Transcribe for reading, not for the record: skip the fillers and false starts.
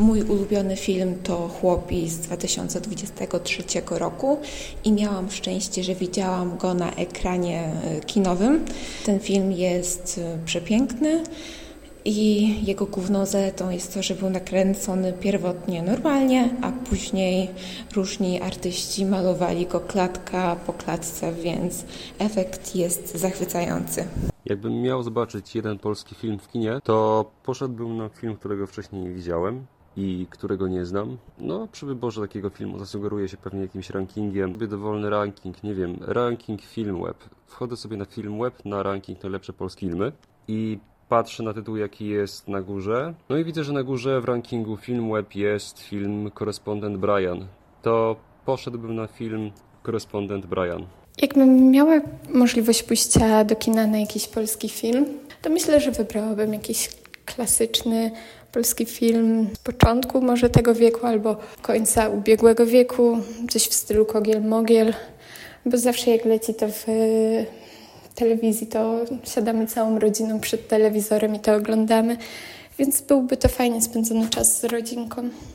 Mój ulubiony film to Chłopi z 2023 roku i miałam szczęście, że widziałam go na ekranie kinowym. Ten film jest przepiękny i jego główną zaletą jest to, że był nakręcony pierwotnie normalnie, a później różni artyści malowali go klatka po klatce, więc efekt jest zachwycający. Jakbym miał zobaczyć jeden polski film w kinie, to poszedłbym na film, którego wcześniej nie widziałem i którego nie znam. No, przy wyborze takiego filmu zasugeruję się pewnie jakimś rankingiem. Sobie dowolny ranking, nie wiem, ranking Filmweb. Wchodzę sobie na Filmweb, na ranking najlepsze polskie filmy i patrzę na tytuł, jaki jest na górze. No i widzę, że na górze w rankingu Filmweb jest film Korespondent Brian. To poszedłbym na film Korespondent Brian. Jakbym miała możliwość pójścia do kina na jakiś polski film, to myślę, że wybrałabym jakiś klasyczny polski film z początku może tego wieku albo końca ubiegłego wieku, coś w stylu Kogiel-Mogiel, bo zawsze jak leci to w telewizji, to siadamy całą rodziną przed telewizorem i to oglądamy, więc byłby to fajnie spędzony czas z rodzinką.